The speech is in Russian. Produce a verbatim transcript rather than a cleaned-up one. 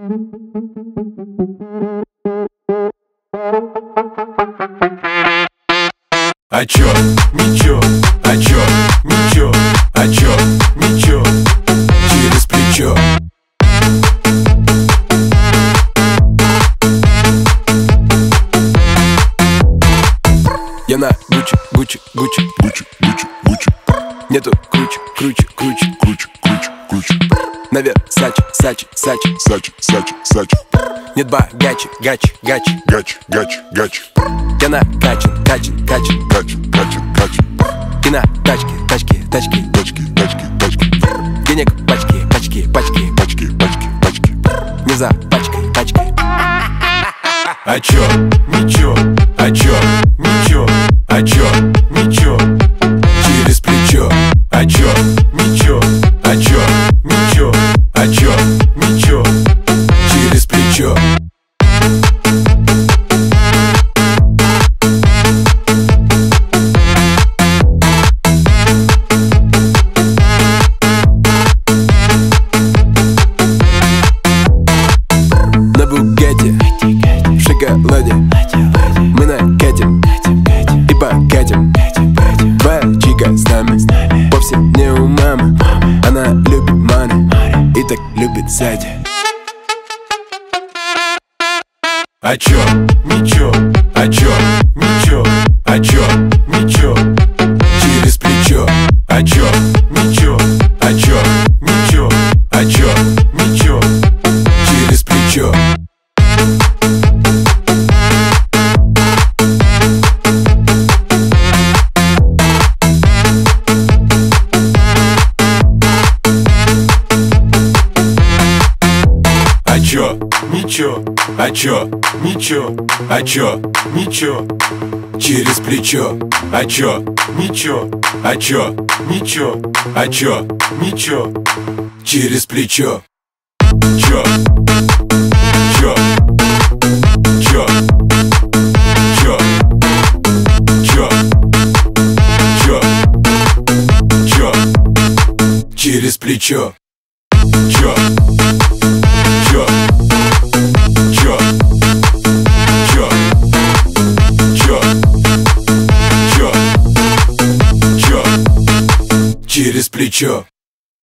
А чё, ничего, а чё, ничего, а чё, ничего, через плечо. Я на Гуччи, Гуччи, Гуччи, Гуччи, Гуччи, Гуччи. Нету круче, круче, круче, круче, круче, круче. Навер, Сачи, Сачи, Сачи, Сачи, Сачи, Сачи. Нет богаче, гачи, гачи, гачи, гачи, гачи. Я на качен, качен, качен, качен, качен, качен. И на тачке, тачки, тачки, тачки, тачки, тачки. Денег пачки, пачки, пачки, пачки, пачки, пачки. Не за пачкой, пачкой. А чё, ничего, а чё, ничего, а чё, ничего, через плечо. А чё, ничего, а чё, ничего, а чё, ничего, через плечо. На Бугатти, в шоколаде, мы накатим и покатим. Твоя чика с нами, вовсе не у мамы. Она любит мани и так любит сзади. А чё, ничего, а чё, ничего, а чё, ничего, через плечо. А чё, ничего, а чё, ничего, а чё, ничего, через плечо. А чё, ничего, а чё, ничего, а чё, ничего, через плечо. А чё, ничего, а чё, ничего, а чё, ничего, через плечо. Чё, чё, чё, чё, чё, чё, чё, через плечо. Чё, чё, чё, чё, чё, чё, чё, через плечо.